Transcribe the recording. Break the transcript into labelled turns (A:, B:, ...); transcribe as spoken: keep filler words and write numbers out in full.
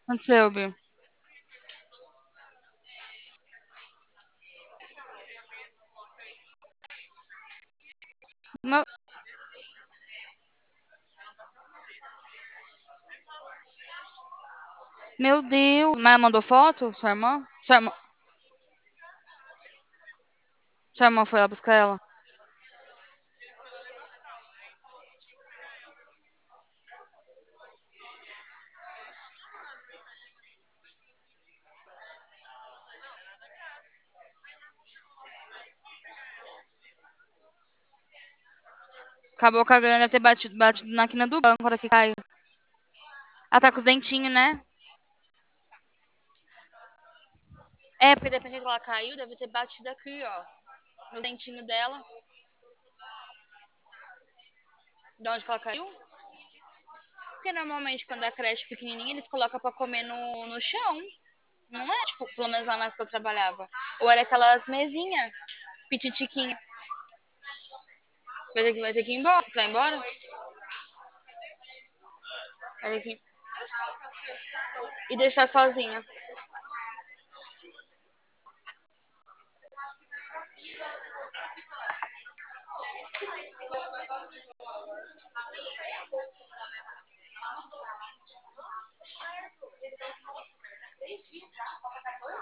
A: Aconteceu, Bi? Meu, meu Deus. Mas mandou foto? Sua irmã? Sua irmã, sua irmã foi lá buscar ela? Acabou cagando, deve ter batido, batido na quina do banco na hora que caiu. Ela tá com os dentinhos, né? É, porque dependendo que ela caiu, deve ter batido aqui, ó. No dentinho dela. De onde que ela caiu? Porque normalmente quando a creche é pequenininha, eles colocam pra comer no, no chão. Não é, tipo, pelo menos lá na que eu trabalhava. Ou era aquelas mesinhas, pititiquinha. Vai ter que, vai ter que ir embora. Você vai embora? Vai ter que... E deixar sozinha.